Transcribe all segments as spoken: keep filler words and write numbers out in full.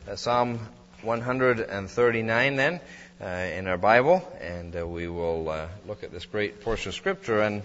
uh, Psalm one thirty-nine then uh, in our Bible, and uh, we will uh, look at this great portion of Scripture and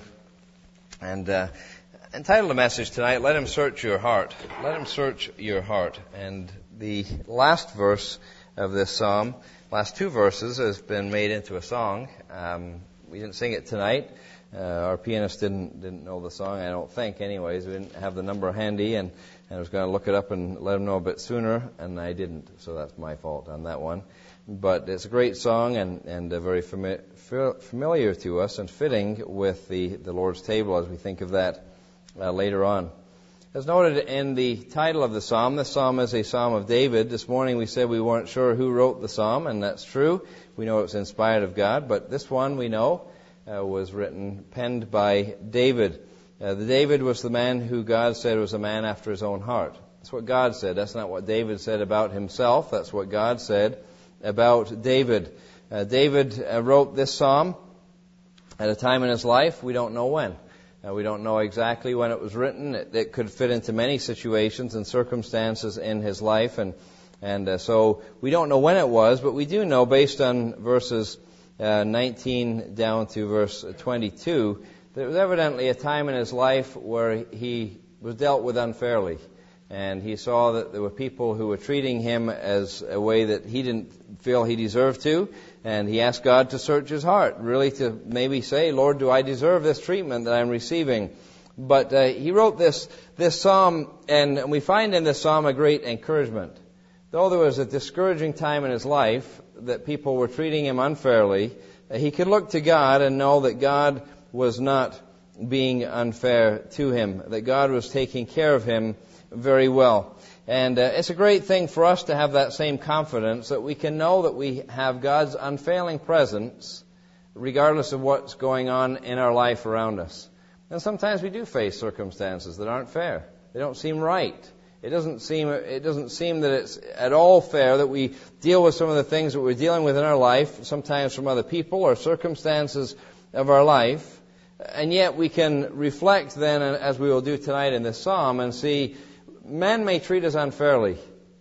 and uh, entitle the message tonight, Let Him Search Your Heart. Let Him Search Your Heart. And the last verse of this psalm, last two verses, has been made into a song. Um, we didn't sing it tonight. Uh, our pianist didn't didn't know the song, I don't think, anyways. We didn't have the number handy, and, and I was going to look it up and let him know a bit sooner, and I didn't, so that's my fault on that one. But it's a great song and, and uh, very fami- familiar to us and fitting with the, the Lord's table as we think of that uh, later on. As noted in the title of the psalm, this psalm is a psalm of David. This morning we said we weren't sure who wrote the psalm, and that's true. We know it's inspired of God, but this one we know Uh, was written, penned by David. Uh, the David was the man who God said was a man after his own heart. That's what God said. That's not what David said about himself. That's what God said about David. Uh, David uh, wrote this psalm at a time in his life. We don't know when. Uh, we don't know exactly when it was written. It, it could fit into many situations and circumstances in his life. And, and uh, so we don't know when it was, but we do know based on verses Uh, nineteen down to verse twenty-two, there was evidently a time in his life where he was dealt with unfairly. And he saw that there were people who were treating him as a way that he didn't feel he deserved to. And he asked God to search his heart, really to maybe say, Lord, do I deserve this treatment that I'm receiving? But uh, he wrote this, this psalm, and we find in this psalm a great encouragement. Though there was a discouraging time in his life that people were treating him unfairly, he could look to God and know that God was not being unfair to him, that God was taking care of him very well. And uh, it's a great thing for us to have that same confidence, that we can know that we have God's unfailing presence regardless of what's going on in our life around us. And sometimes we do face circumstances that aren't fair. They don't seem right. It doesn't seem it doesn't seem that it's at all fair that we deal with some of the things that we're dealing with in our life, sometimes from other people or circumstances of our life. And yet we can reflect then, as we will do tonight in this psalm, and see men may treat us unfairly,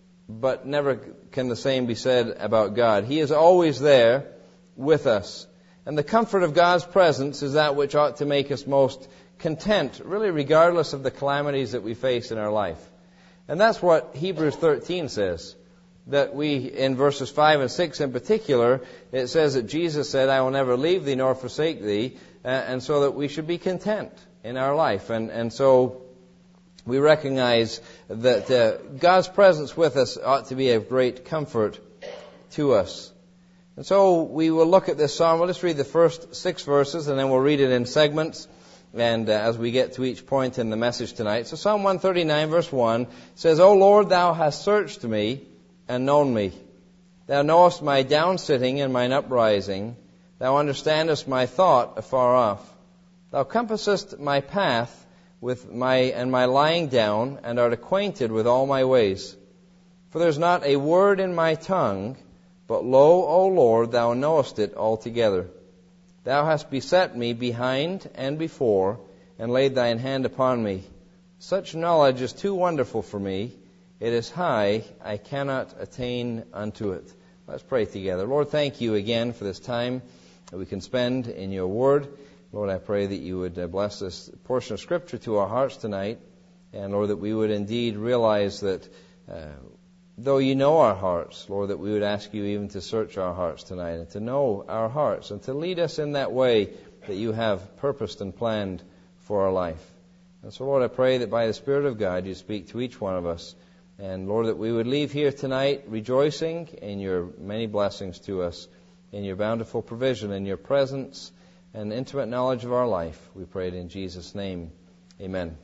but never can the same be said about God. He is always there with us. And the comfort of God's presence is that which ought to make us most content, really regardless of the calamities that we face in our life. And that's what Hebrews thirteen says, that we, in verses five and six in particular, it says that Jesus said, I will never leave thee nor forsake thee, uh, and so that we should be content in our life. And, and so we recognize that uh, God's presence with us ought to be of great comfort to us. And so we will look at this psalm. We'll just read the first six verses, and then we'll read it in segments. And uh, as we get to each point in the message tonight. So Psalm one thirty-nine verse one says, O Lord, Thou hast searched me and known me. Thou knowest my downsitting and mine uprising. Thou understandest my thought afar off. Thou compassest my path with my and my lying down, and art acquainted with all my ways. For there is not a word in my tongue, but lo, O Lord, Thou knowest it altogether. Thou hast beset me behind and before, and laid Thine hand upon me. Such knowledge is too wonderful for me. It is high, I cannot attain unto it. Let's pray together. Lord, thank You again for this time that we can spend in Your Word. Lord, I pray that You would bless this portion of Scripture to our hearts tonight. And Lord, that we would indeed realize that uh, though You know our hearts, Lord, that we would ask You even to search our hearts tonight and to know our hearts and to lead us in that way that You have purposed and planned for our life. And so, Lord, I pray that by the Spirit of God You speak to each one of us. And, Lord, that we would leave here tonight rejoicing in Your many blessings to us, in Your bountiful provision, in Your presence and intimate knowledge of our life. We pray it in Jesus' name. Amen.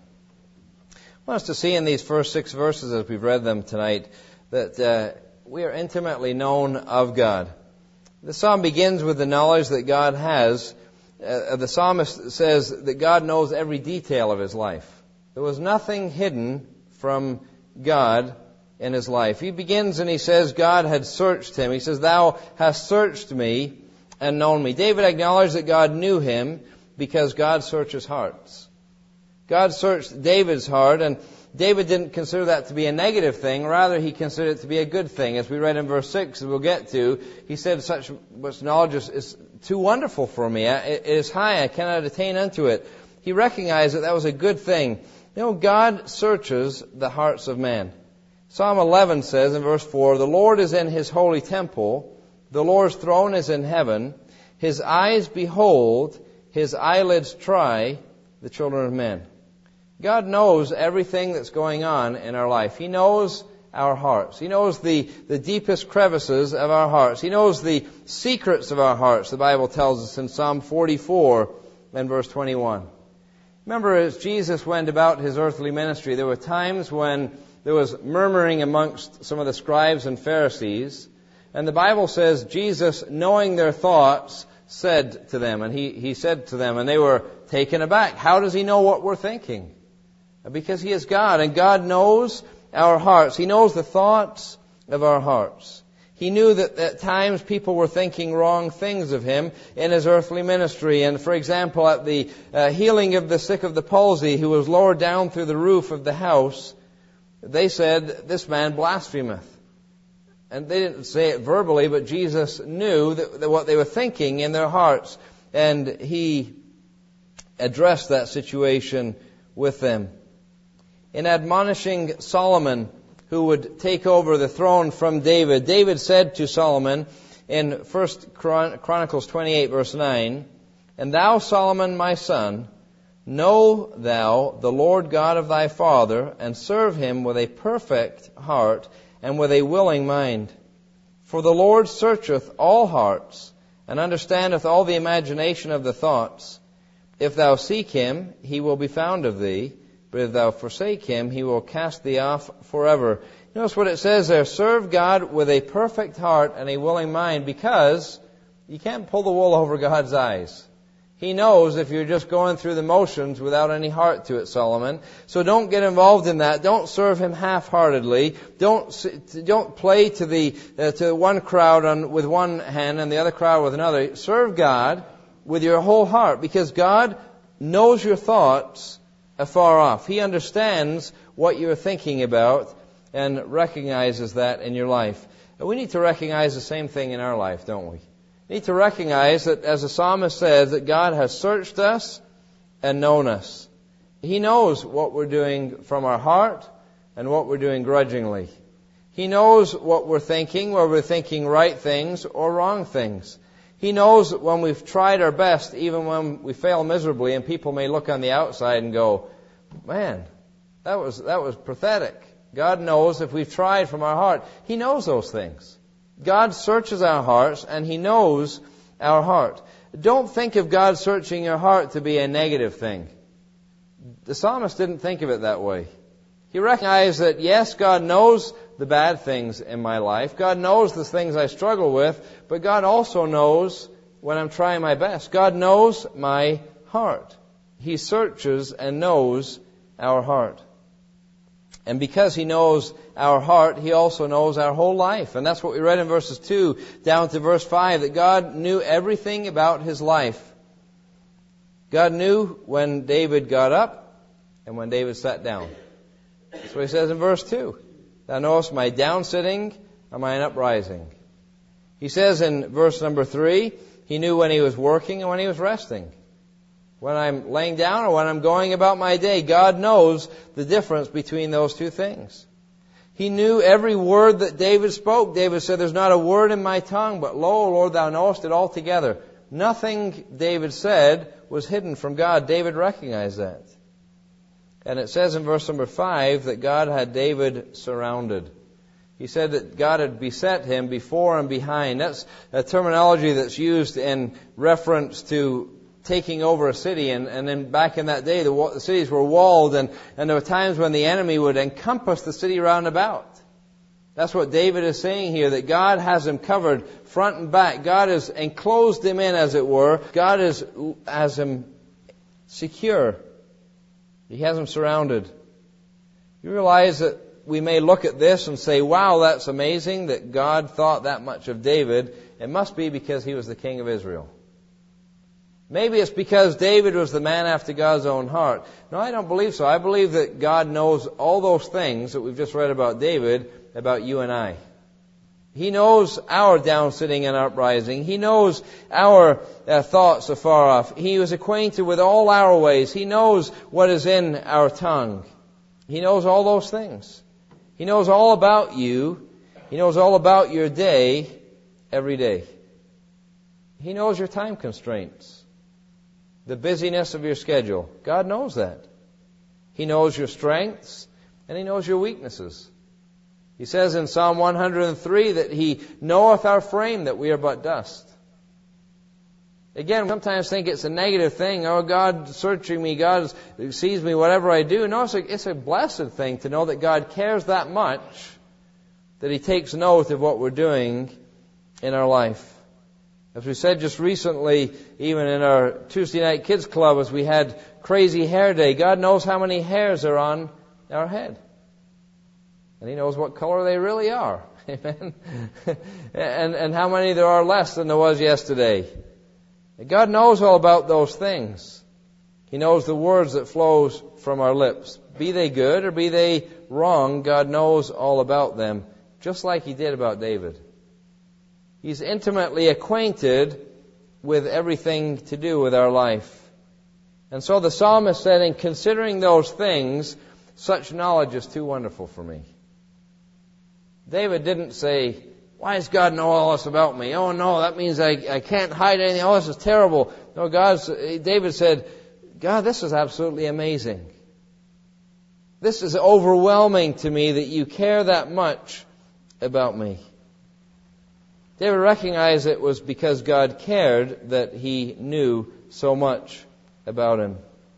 I want us to see in these first six verses as we've read them tonight that uh, we are intimately known of God. The psalm begins with the knowledge that God has. Uh, the psalmist says that God knows every detail of his life. There was nothing hidden from God in his life. He begins and he says God had searched him. He says, Thou hast searched me and known me. David acknowledged that God knew him because God searches hearts. God searched David's heart, and David didn't consider that to be a negative thing. Rather, he considered it to be a good thing. As we read in verse six, as we'll get to, he said, such much knowledge is, is too wonderful for me. It is high. I cannot attain unto it. He recognized that that was a good thing. You know, God searches the hearts of man. Psalm eleven says in verse four, the Lord is in His holy temple. The Lord's throne is in heaven. His eyes behold, His eyelids try the children of men. God knows everything that's going on in our life. He knows our hearts. He knows the, the deepest crevices of our hearts. He knows the secrets of our hearts, the Bible tells us in Psalm forty-four and verse twenty-one. Remember, as Jesus went about His earthly ministry, there were times when there was murmuring amongst some of the scribes and Pharisees. And the Bible says Jesus, knowing their thoughts, said to them, and he, he said to them, and they were taken aback. How does He know what we're thinking? Because He is God, and God knows our hearts. He knows the thoughts of our hearts. He knew that at times people were thinking wrong things of Him in His earthly ministry. And for example, at the uh, healing of the sick of the palsy who was lowered down through the roof of the house, they said, this man blasphemeth. And they didn't say it verbally, but Jesus knew that, that what they were thinking in their hearts. And He addressed that situation with them. In admonishing Solomon, who would take over the throne from David, David said to Solomon in First Chronicles twenty-eight, verse nine, and thou, Solomon, my son, know thou the Lord God of thy father, and serve Him with a perfect heart and with a willing mind. For the Lord searcheth all hearts, and understandeth all the imagination of the thoughts. If thou seek Him, He will be found of thee. But if thou forsake Him, He will cast thee off forever. Notice what it says there. Serve God with a perfect heart and a willing mind, because you can't pull the wool over God's eyes. He knows if you're just going through the motions without any heart to it, Solomon. So don't get involved in that. Don't serve Him half-heartedly. Don't don't play to the uh, to one crowd on, with one hand and the other crowd with another. Serve God with your whole heart, because God knows your thoughts afar off. He understands what you're thinking about and recognizes that in your life. And we need to recognize the same thing in our life, don't we? We need to recognize that, as the psalmist says, that God has searched us and known us. He knows what we're doing from our heart and what we're doing grudgingly. He knows what we're thinking, whether we're thinking right things or wrong things. He knows when we've tried our best, even when we fail miserably, and people may look on the outside and go, man, that was that was pathetic. God knows if we've tried from our heart. He knows those things. God searches our hearts, and He knows our heart. Don't think of God searching your heart to be a negative thing. The psalmist didn't think of it that way. He recognized that, yes, God knows the bad things in my life. God knows the things I struggle with, but God also knows when I'm trying my best. God knows my heart. He searches and knows our heart. And because He knows our heart, He also knows our whole life. And that's what we read in verses two down to verse five, that God knew everything about his life. God knew when David got up and when David sat down. That's what He says in verse two. Thou knowest my downsitting and mine uprising. He says in verse number three, He knew when He was working and when He was resting. When I'm laying down or when I'm going about my day, God knows the difference between those two things. He knew every word that David spoke. David said, there's not a word in my tongue, but lo, Lord, Thou knowest it altogether. Nothing David said was hidden from God. David recognized that. And it says in verse number five that God had David surrounded. He said that God had beset him before and behind. That's a terminology that's used in reference to taking over a city. And, and then back in that day, the, the cities were walled, and, and there were times when the enemy would encompass the city round about. That's what David is saying here, that God has him covered front and back. God has enclosed him in, as it were. God is, has him secure. He has him surrounded. You realize that we may look at this and say, wow, that's amazing that God thought that much of David. It must be because he was the king of Israel. Maybe it's because David was the man after God's own heart. No, I don't believe so. I believe that God knows all those things that we've just read about David, about you and I. He knows our down sitting and uprising. He knows our uh, thoughts afar off. He was acquainted with all our ways. He knows what is in our tongue. He knows all those things. He knows all about you. He knows all about your day every day. He knows your time constraints, the busyness of your schedule. God knows that. He knows your strengths and He knows your weaknesses. He says in Psalm one hundred three that He knoweth our frame, that we are but dust. Again, we sometimes think it's a negative thing. Oh, God's searching me. God sees me, whatever I do. No, it's a, it's a blessed thing to know that God cares that much, that He takes note of what we're doing in our life. As we said just recently, even in our Tuesday night kids club, as we had crazy hair day, God knows how many hairs are on our head. And He knows what color they really are. Amen. and, and how many there are less than there was yesterday. God knows all about those things. He knows the words that flows from our lips. Be they good or be they wrong, God knows all about them, just like He did about David. He's intimately acquainted with everything to do with our life. And so the psalmist said, in considering those things, such knowledge is too wonderful for me. David didn't say, why does God know all this about me? Oh no, that means I, I can't hide anything. Oh, this is terrible. No, God's, David said, God, this is absolutely amazing. This is overwhelming to me that you care that much about me. David recognized it was because God cared that he knew so much about him.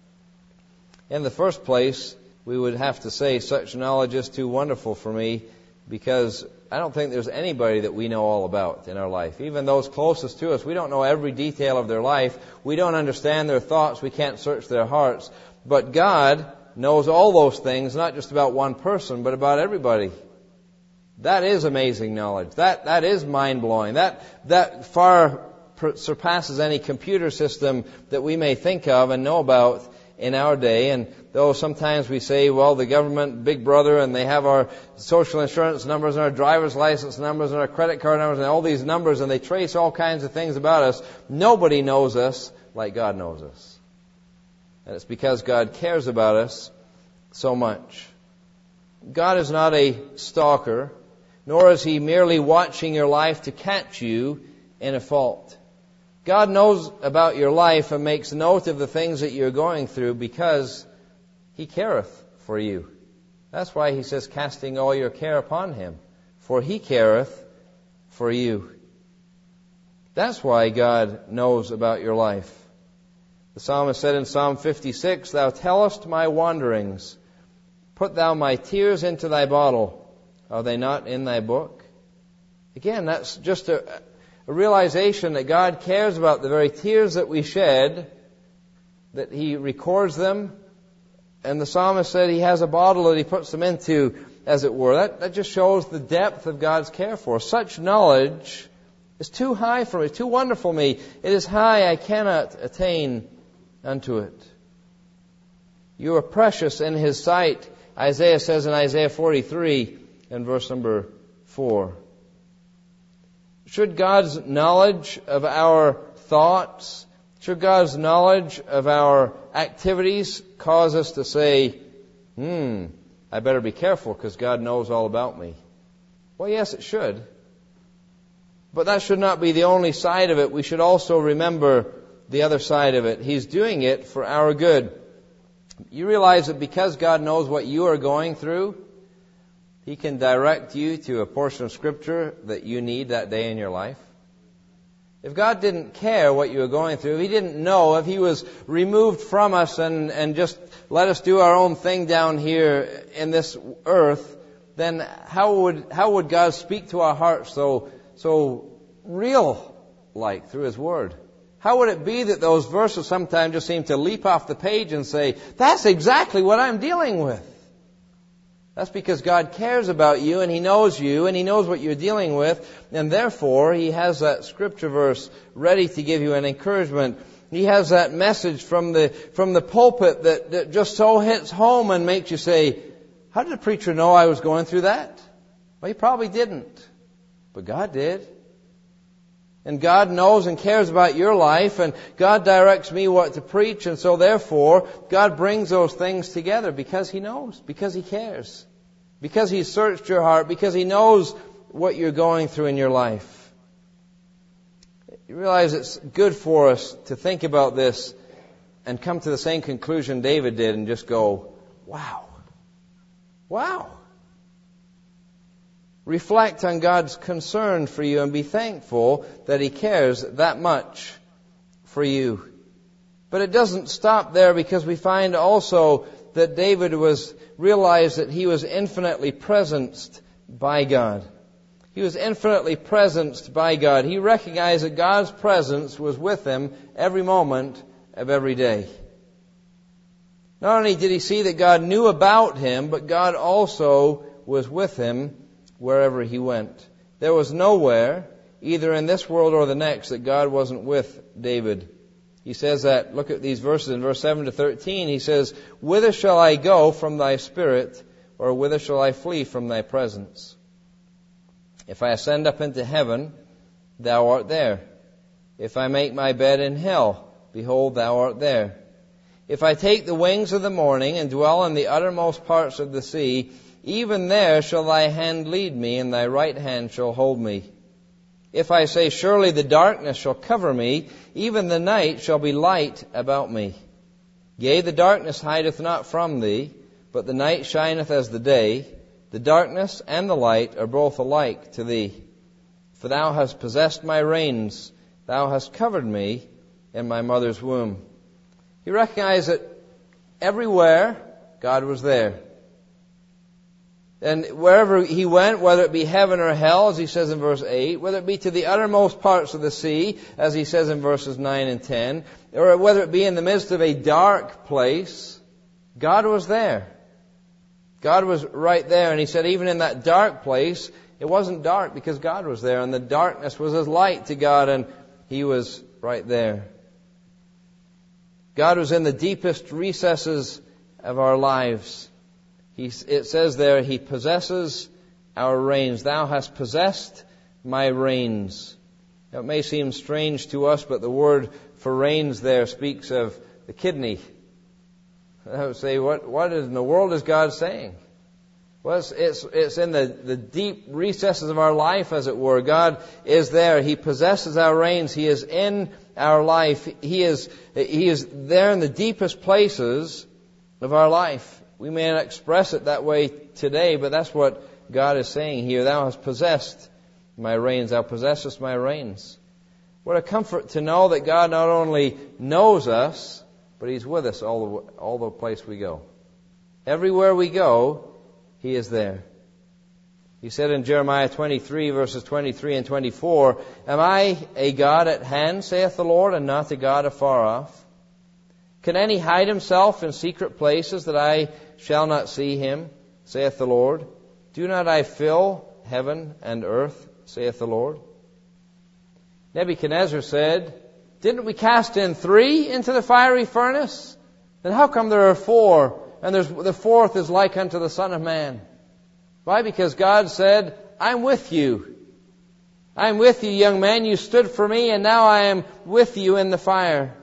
In the first place, we would have to say such knowledge is too wonderful for me, because I don't think there's anybody that we know all about in our life. Even those closest to us, we don't know every detail of their life. We don't understand their thoughts. We can't search their hearts. But God knows all those things, not just about one person, but about everybody. That is amazing knowledge. That that is mind-blowing. That that far surpasses any computer system that we may think of and know about in our day. And though sometimes we say, well, the government, Big Brother, and they have our social insurance numbers and our driver's license numbers and our credit card numbers and all these numbers, and they trace all kinds of things about us, nobody knows us like God knows us. And it's because God cares about us so much. God is not a stalker, nor is He merely watching your life to catch you in a fault. God knows about your life and makes note of the things that you're going through because He careth for you. That's why He says, casting all your care upon Him, for He careth for you. That's why God knows about your life. The psalmist said in Psalm fifty-six, Thou tellest my wanderings. Put thou my tears into thy bottle. Are they not in thy book? Again, that's just a, a realization that God cares about the very tears that we shed, that He records them. And the psalmist said He has a bottle that He puts them into, as it were. That, that just shows the depth of God's care for us. Such knowledge is too high for me, too wonderful for me. It is high, I cannot attain unto it. You are precious in His sight, Isaiah says in Isaiah forty-three and verse number four. Should God's knowledge of our thoughts, should God's knowledge of our activities cause us to say, hmm, I better be careful because God knows all about me? Well, yes, it should. But that should not be the only side of it. We should also remember the other side of it. He's doing it for our good. You realize that because God knows what you are going through, He can direct you to a portion of Scripture that you need that day in your life. If God didn't care what you were going through, if He didn't know, if He was removed from us and, and just let us do our own thing down here in this earth, then how would how would God speak to our hearts so so real-like through His Word? How would it be that those verses sometimes just seem to leap off the page and say, that's exactly what I'm dealing with? That's because God cares about you and He knows you and He knows what you're dealing with, and therefore He has that scripture verse ready to give you an encouragement He has that message from the from the pulpit that, that just so hits home and makes you say, how did the preacher know I was going through that? Well, he probably didn't. But God did. And God knows and cares about your life, and God directs me what to preach, and so therefore, God brings those things together because He knows, because He cares, because He's searched your heart, because He knows what you're going through in your life. You realize it's good for us to think about this and come to the same conclusion David did and just go, wow. Wow. Reflect on God's concern for you and be thankful that He cares that much for you. But it doesn't stop there, because we find also that David was realized that he was infinitely presenced by God. He was infinitely presenced by God. He recognized that God's presence was with him every moment of every day. Not only did he see that God knew about him, but God also was with him wherever he went. There was nowhere, either in this world or the next, that God wasn't with David. He says that, look at these verses in verse seven to thirteen. He says, "Whither shall I go from thy spirit, or whither shall I flee from thy presence? If I ascend up into heaven, thou art there. If I make my bed in hell, behold, thou art there. If I take the wings of the morning and dwell in the uttermost parts of the sea, even there shall thy hand lead me, and thy right hand shall hold me. If I say, surely the darkness shall cover me, even the night shall be light about me. Yea, the darkness hideth not from thee, but the night shineth as the day. The darkness and the light are both alike to thee. For thou hast possessed my reins, thou hast covered me in my mother's womb." He recognized that everywhere God was there. And wherever he went, whether it be heaven or hell, as he says in verse eight, whether it be to the uttermost parts of the sea, as he says in verses nine and ten, or whether it be in the midst of a dark place, God was there. God was right there. And he said even in that dark place, it wasn't dark because God was there. And the darkness was as light to God, and He was right there. God was in the deepest recesses of our lives. He, it says there, He possesses our reins. Thou hast possessed my reins. Now, it may seem strange to us, but the word for reins there speaks of the kidney. I would say, what, what in the world is God saying? Well, it's, it's, it's in the, the deep recesses of our life, as it were. God is there. He possesses our reins. He is in our life. He is, He is there in the deepest places of our life. We may not express it that way today, but that's what God is saying here. Thou hast possessed my reins. Thou possessest my reins. What a comfort to know that God not only knows us, but He's with us all the, all the place we go. Everywhere we go, He is there. He said in Jeremiah twenty-three, verses twenty-three and twenty-four, "Am I a God at hand, saith the Lord, and not a God afar off? Can any hide himself in secret places that I shall not see him, saith the Lord? Do not I fill heaven and earth, saith the Lord?" Nebuchadnezzar said, "Didn't we cast in three into the fiery furnace? Then how come there are four, and there's, the fourth is like unto the Son of Man?" Why? Because God said, "I'm with you. I'm with you, young man. You stood for me, and now I am with you in the fire."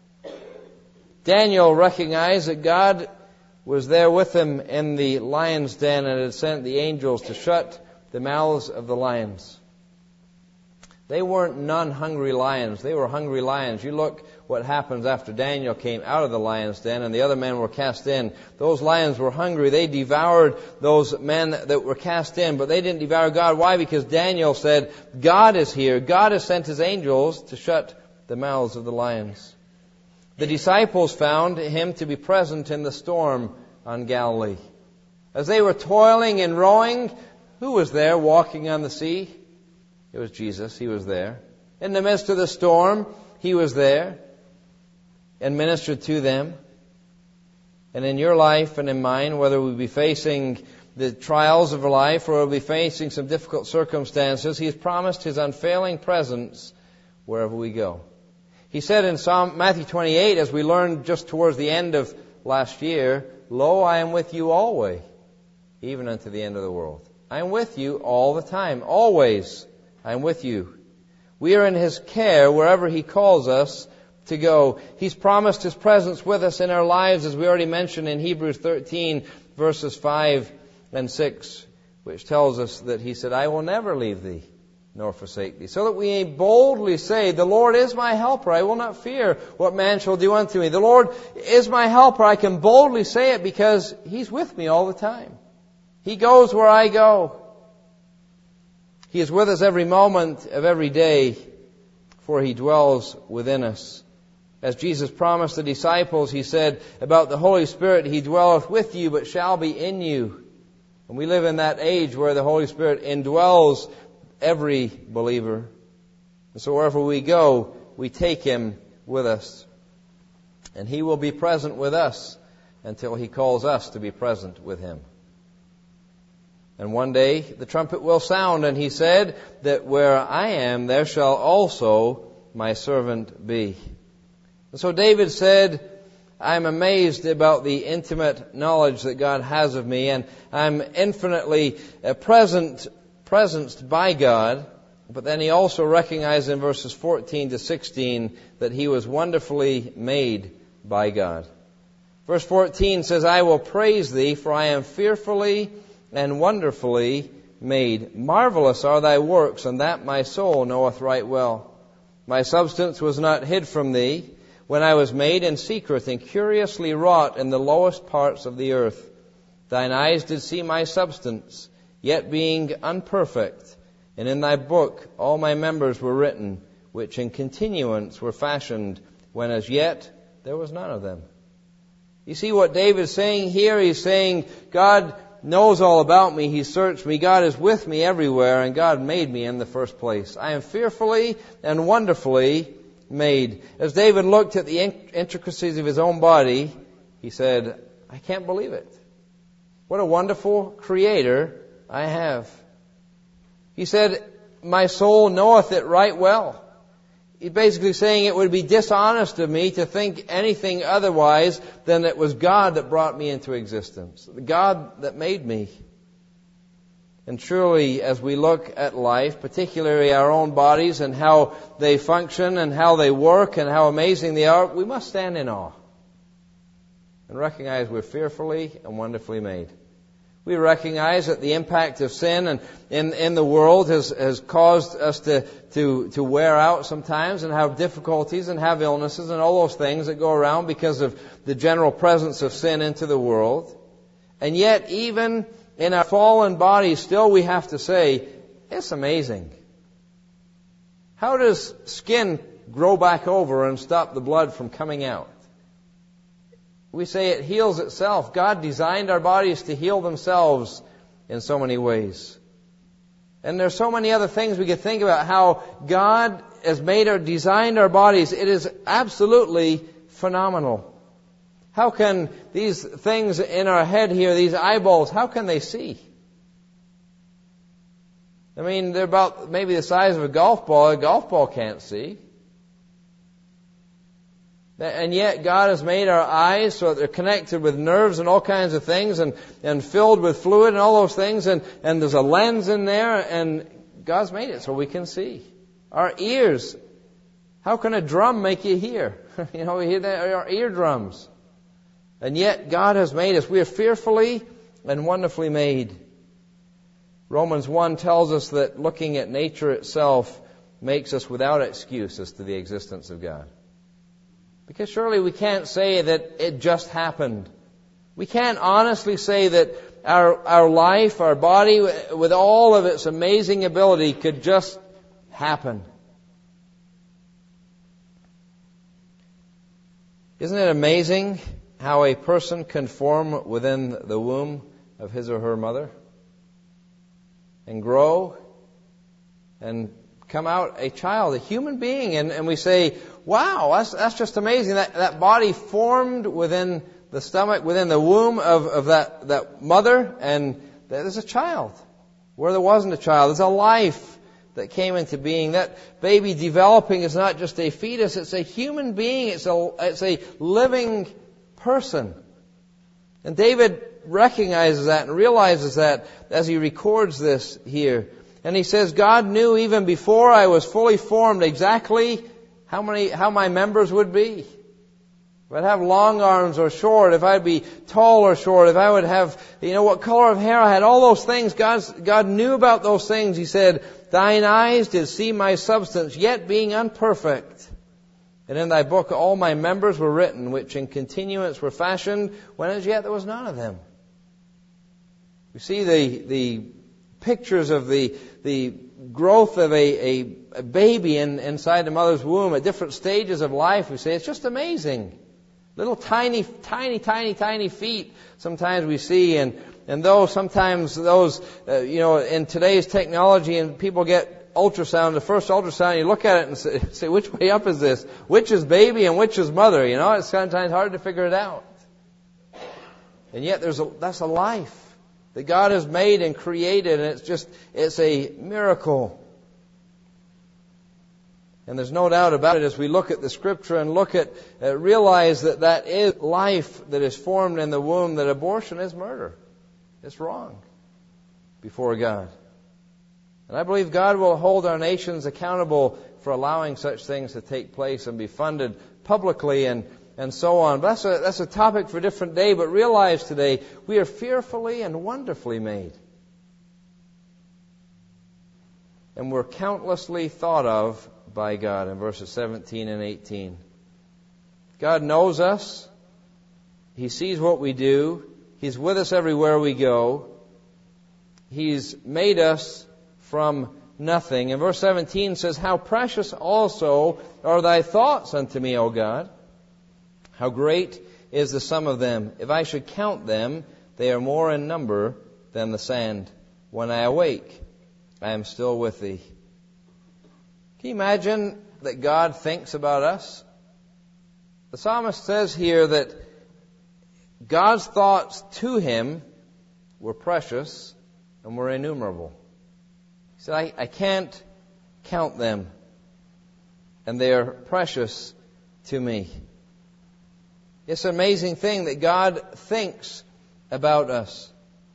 Daniel recognized that God was there with him in the lion's den and had sent the angels to shut the mouths of the lions. They weren't non-hungry lions. They were hungry lions. You look what happens after Daniel came out of the lion's den and the other men were cast in. Those lions were hungry. They devoured those men that were cast in, but they didn't devour God. Why? Because Daniel said, God is here. God has sent His angels to shut the mouths of the lions. The disciples found Him to be present in the storm on Galilee. As they were toiling and rowing, who was there walking on the sea? It was Jesus. He was there. In the midst of the storm, He was there and ministered to them. And in your life and in mine, whether we be facing the trials of our life or we'll be facing some difficult circumstances, He has promised His unfailing presence wherever we go. He said in Psalm Matthew twenty-eight, as we learned just towards the end of last year, "Lo, I am with you always, even unto the end of the world." I am with you all the time. Always, I am with you. We are in His care wherever He calls us to go. He's promised His presence with us in our lives, as we already mentioned in Hebrews thirteen, verses five and six, which tells us that He said, "I will never leave thee, nor forsake thee." So that we may boldly say, "The Lord is my helper. I will not fear what man shall do unto me." The Lord is my helper. I can boldly say it because He's with me all the time. He goes where I go. He is with us every moment of every day, for He dwells within us. As Jesus promised the disciples, He said about the Holy Spirit, "He dwelleth with you, but shall be in you." And we live in that age where the Holy Spirit indwells every believer. And so wherever we go, we take Him with us. And He will be present with us until He calls us to be present with Him. And one day the trumpet will sound, and He said that where I am, there shall also my servant be. And so David said, "I'm amazed about the intimate knowledge that God has of me, and I'm infinitely present, presenced by God." But then he also recognized in verses fourteen to sixteen that he was wonderfully made by God. Verse fourteen says, "I will praise thee, for I am fearfully and wonderfully made. Marvelous are thy works, and that my soul knoweth right well. My substance was not hid from thee, when I was made in secret and curiously wrought in the lowest parts of the earth. Thine eyes did see my substance, yet being unperfect, and in thy book all my members were written, which in continuance were fashioned, when as yet there was none of them." You see what David's saying here? He's saying, God knows all about me. He searched me. God is with me everywhere, and God made me in the first place. I am fearfully and wonderfully made. As David looked at the intricacies of his own body, he said, "I can't believe it. What a wonderful Creator I have." He said, "My soul knoweth it right well." He's basically saying it would be dishonest of me to think anything otherwise than it was God that brought me into existence, the God that made me. And truly, as we look at life, particularly our own bodies and how they function and how they work and how amazing they are, we must stand in awe and recognize we're fearfully and wonderfully made. We recognize that the impact of sin and in, in the world has, has caused us to, to, to wear out sometimes and have difficulties and have illnesses and all those things that go around because of the general presence of sin into the world. And yet, even in our fallen bodies, still we have to say, it's amazing. How does skin grow back over and stop the blood from coming out? We say it heals itself. God designed our bodies to heal themselves in so many ways. And there's so many other things we could think about how God has made or designed our bodies. It is absolutely phenomenal. How can these things in our head here, these eyeballs, how can they see? I mean, they're about maybe the size of a golf ball. A golf ball can't see. And yet God has made our eyes so that they're connected with nerves and all kinds of things and, and filled with fluid and all those things. And, and there's a lens in there, and God's made it so we can see. Our ears. How can a drum make you hear? You know, we hear that, our eardrums. And yet God has made us. We are fearfully and wonderfully made. Romans one tells us that looking at nature itself makes us without excuse as to the existence of God. Because surely we can't say that it just happened. We can't honestly say that our our life, our body, with all of its amazing ability, could just happen. Isn't it amazing how a person can form within the womb of his or her mother and grow and come out a child, a human being, and, and we say, wow, that's, that's just amazing. That, that body formed within the stomach, within the womb of, of that, that mother, and there's a child. Where there wasn't a child, there's a life that came into being. That baby developing is not just a fetus, it's a human being, it's a, it's a living person. And David recognizes that and realizes that as he records this here. And he says, God knew even before I was fully formed exactly how many, how my members would be. If I'd have long arms or short, if I'd be tall or short, if I would have, you know, what color of hair I had, all those things, God's, God knew about those things. He said, thine eyes did see my substance, yet being unperfect. And in thy book all my members were written, which in continuance were fashioned, when as yet there was none of them. You see the, the pictures of the, the growth of a, a, a baby in, inside the mother's womb at different stages of life. We say, it's just amazing. Little tiny, tiny, tiny, tiny feet sometimes we see, and, and those, sometimes those, uh, you know, in today's technology, and people get ultrasound, the first ultrasound, you look at it and say, say, which way up is this? Which is baby and which is mother? You know, it's sometimes hard to figure it out. And yet there's a, that's a life that God has made and created, and it's just, it's a miracle. And there's no doubt about it as we look at the Scripture and look at, uh, realize that that is life that is formed in the womb, that abortion is murder. It's wrong before God. And I believe God will hold our nations accountable for allowing such things to take place and be funded publicly and, and so on. But that's a, that's a topic for a different day. But realize today, we are fearfully and wonderfully made. And we're countlessly thought of by God in verses seventeen and eighteen. God knows us. He sees what we do. He's with us everywhere we go. He's made us from nothing. And verse seventeen says, how precious also are thy thoughts unto me, O God. How great is the sum of them. If I should count them, they are more in number than the sand. When I awake, I am still with thee. Can you imagine that God thinks about us? The psalmist says here that God's thoughts to him were precious and were innumerable. He said, I, I can't count them, and they are precious to me. It's an amazing thing that God thinks about us.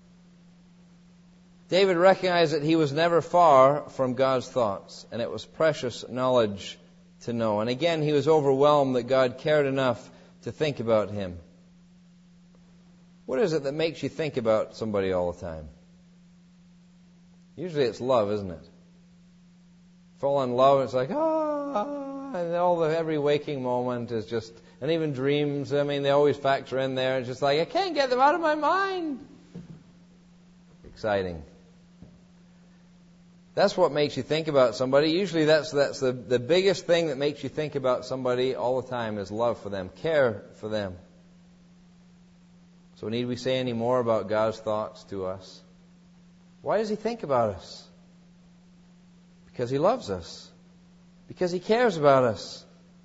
David recognized that he was never far from God's thoughts, and it was precious knowledge to know. And again, he was overwhelmed that God cared enough to think about him. What is it that makes you think about somebody all the time? Usually it's love, isn't it? Fall in love, and it's like, ah, and all the, every waking moment is just, and even dreams, I mean, they always factor in there. It's just like, I can't get them out of my mind. Exciting. That's what makes you think about somebody. Usually that's that's the, the biggest thing that makes you think about somebody all the time is love for them, care for them. So need we say any more about God's thoughts to us? Why does He think about us? Because He loves us. Because He cares about us.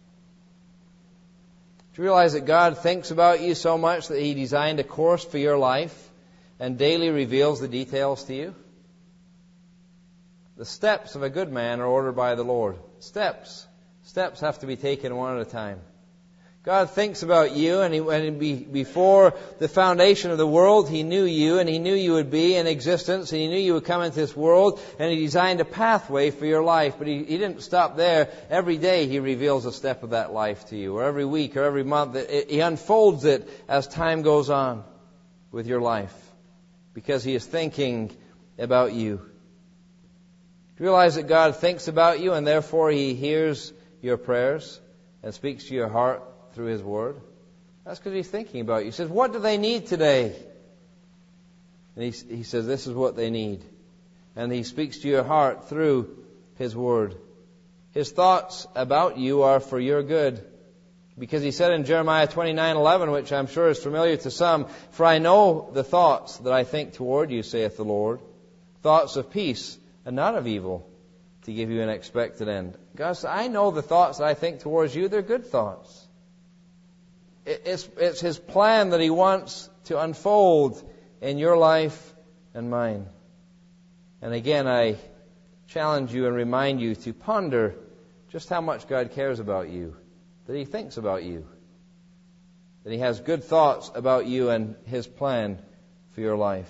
Do you realize that God thinks about you so much that He designed a course for your life and daily reveals the details to you? The steps of a good man are ordered by the Lord. Steps. Steps have to be taken one at a time. God thinks about you, and, he, and be, before the foundation of the world, He knew you, and He knew you would be in existence, and He knew you would come into this world, and He designed a pathway for your life. But He, he didn't stop there. Every day He reveals a step of that life to you, or every week, or every month. It, it, he unfolds it as time goes on with your life, because He is thinking about you. Do you realize that God thinks about you, and therefore He hears your prayers and speaks to your heart through His Word? That's because He's thinking about you. He says, what do they need today? And He, he says, this is what they need. And He speaks to your heart through His Word. His thoughts about you are for your good. Because He said in Jeremiah twenty-nine eleven, which I'm sure is familiar to some, for I know the thoughts that I think toward you, saith the Lord, thoughts of peace and not of evil, to give you an expected end. God says, I know the thoughts that I think towards you, they're good thoughts. It's, it's His plan that He wants to unfold in your life and mine. And again, I challenge you and remind you to ponder just how much God cares about you, that He thinks about you, that He has good thoughts about you and His plan for your life.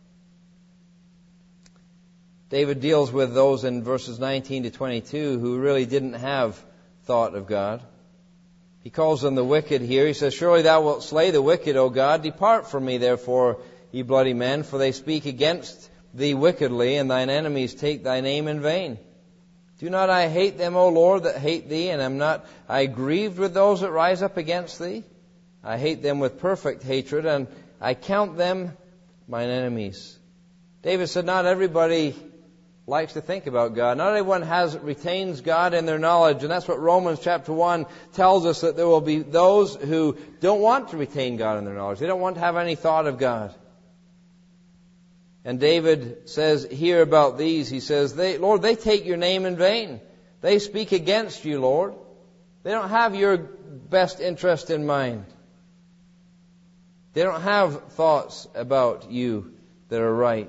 David deals with those in verses nineteen to twenty-two who really didn't have thought of God. He calls them the wicked here. He says, "Surely thou wilt slay the wicked, O God. Depart from me, therefore, ye bloody men, for they speak against thee wickedly, and thine enemies take thy name in vain. Do not I hate them, O Lord, that hate thee, and am not I grieved with those that rise up against thee? I hate them with perfect hatred, and I count them mine enemies." David said not everybody likes to think about God. Not everyone has retains God in their knowledge, and that's what Romans chapter one tells us, that there will be those who don't want to retain God in their knowledge. They don't want to have any thought of God. And David says here about these, he says, they, Lord, they take your name in vain. They speak against you, Lord. They don't have your best interest in mind. They don't have thoughts about you that are right.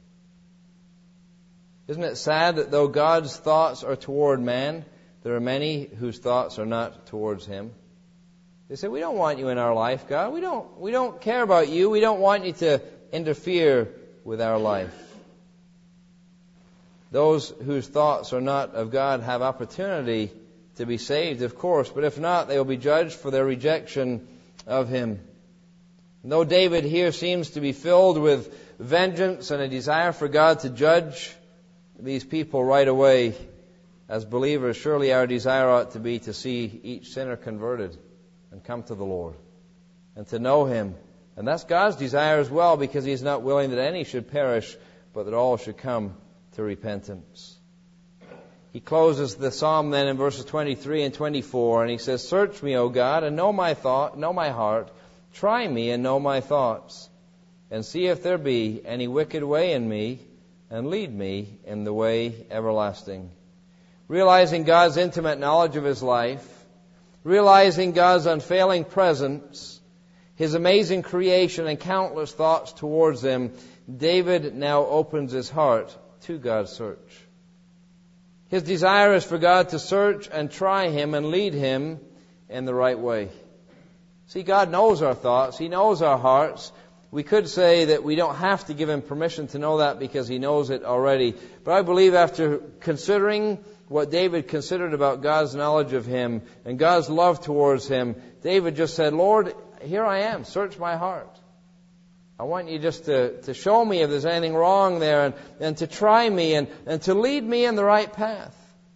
Isn't it sad that though God's thoughts are toward man, there are many whose thoughts are not towards Him? They say, "We don't want you in our life, God. We don't, we don't care about you. We don't want you to interfere with our life." Those whose thoughts are not of God have opportunity to be saved, of course, but if not, they will be judged for their rejection of Him. And though David here seems to be filled with vengeance and a desire for God to judge these people right away, as believers, surely our desire ought to be to see each sinner converted and come to the Lord and to know Him. And that's God's desire as well, because He's not willing that any should perish, but that all should come to repentance. He closes the psalm then in verses twenty-three and twenty-four, and he says, "Search me, O God, and know my thought, know my heart. Try me and know my thoughts, and see if there be any wicked way in me, and lead me in the way everlasting." Realizing God's intimate knowledge of his life, realizing God's unfailing presence, His amazing creation and countless thoughts towards Him, David now opens his heart to God's search. His desire is for God to search and try him and lead him in the right way. See, God knows our thoughts. He knows our hearts. We could say that we don't have to give Him permission to know that because He knows it already. But I believe after considering what David considered about God's knowledge of him and God's love towards him, David just said, "Lord, here I am. Search my heart. I want you just to, to show me if there's anything wrong there, and, and to try me and, and to lead me in the right path."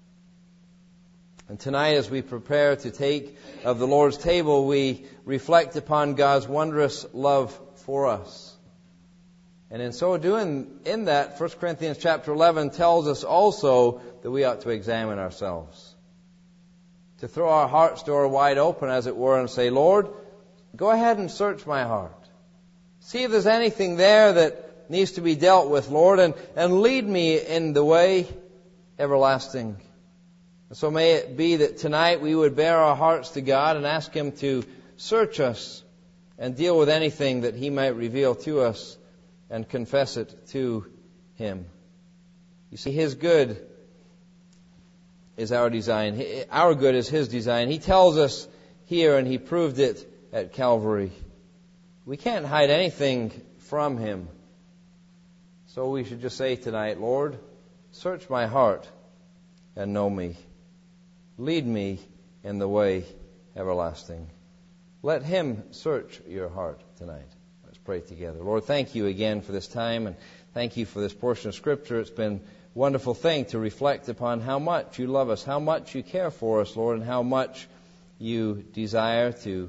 And tonight, as we prepare to take of the Lord's table, we reflect upon God's wondrous love for us. And in so doing, in that, First Corinthians chapter eleven tells us also that we ought to examine ourselves. To throw our heart's door wide open, as it were, and say, "Lord, go ahead and search my heart. See if there's anything there that needs to be dealt with, Lord, and, and lead me in the way everlasting." And so may it be that tonight we would bear our hearts to God and ask Him to search us and deal with anything that He might reveal to us and confess it to Him. You see, His good is our design. Our good is His design. He tells us here, and He proved it at Calvary. We can't hide anything from Him. So we should just say tonight, "Lord, search my heart and know me. Lead me in the way everlasting." Let Him search your heart tonight. Let's pray together. Lord, thank You again for this time, and thank You for this portion of Scripture. It's been a wonderful thing to reflect upon how much You love us, how much You care for us, Lord, and how much You desire to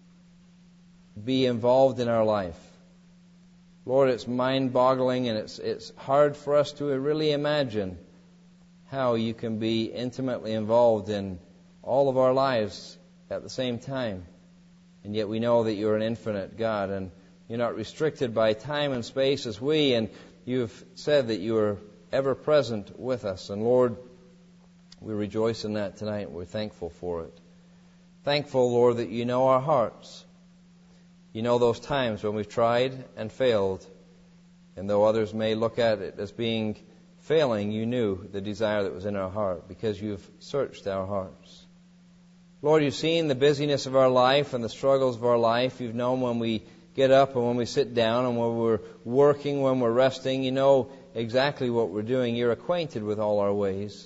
be involved in our life. Lord, it's mind-boggling, and it's it's hard for us to really imagine how You can be intimately involved in all of our lives at the same time. And yet we know that You're an infinite God, and You're not restricted by time and space as we, and You've said that You are ever present with us. And Lord, we rejoice in that tonight. We're thankful for it. Thankful, Lord, that You know our hearts. You know those times when we've tried and failed, and though others may look at it as being failing, you knew the desire that was in our heart because you've searched our hearts. Lord, you've seen the busyness of our life and the struggles of our life. You've known when we get up and when we sit down and when we're working, when we're resting. You know exactly what we're doing. You're acquainted with all our ways.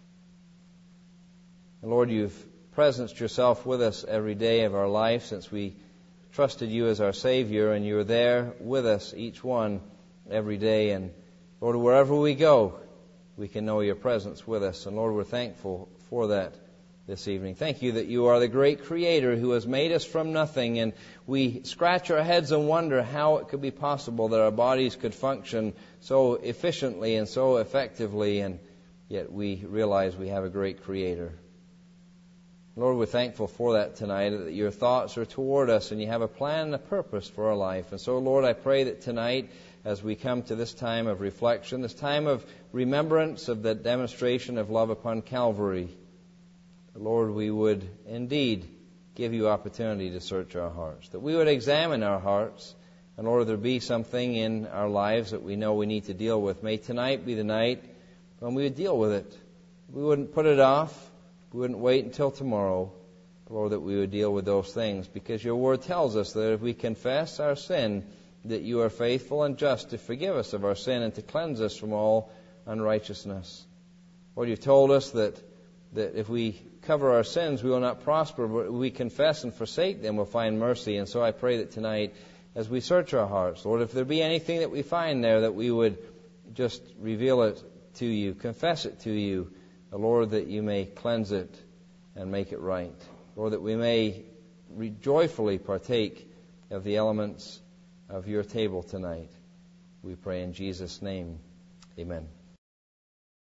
And Lord, you've presenced yourself with us every day of our life since we trusted you as our Savior, and you're there with us, each one, every day. And Lord, wherever we go, we can know your presence with us. And Lord, we're thankful for that this evening. Thank you that you are the great Creator who has made us from nothing, and we scratch our heads and wonder how it could be possible that our bodies could function so efficiently and so effectively, and yet we realize we have a great Creator. Lord, we're thankful for that tonight, that your thoughts are toward us and you have a plan and a purpose for our life. And so, Lord, I pray that tonight, as we come to this time of reflection, this time of remembrance of the demonstration of love upon Calvary, Lord, we would indeed give you opportunity to search our hearts, that we would examine our hearts, and Lord, there be something in our lives that we know we need to deal with. May tonight be the night when we would deal with it. We wouldn't put it off. We wouldn't wait until tomorrow, Lord, that we would deal with those things, because your word tells us that if we confess our sin, that you are faithful and just to forgive us of our sin and to cleanse us from all unrighteousness. Lord, you've told us that, that if we cover our sins, we will not prosper, but if we confess and forsake them, we'll find mercy. And so I pray that tonight, as we search our hearts, Lord, if there be anything that we find there, that we would just reveal it to you, confess it to you, Lord, that you may cleanse it and make it right. Lord, that we may re- joyfully partake of the elements of your table tonight. We pray in Jesus' name. Amen.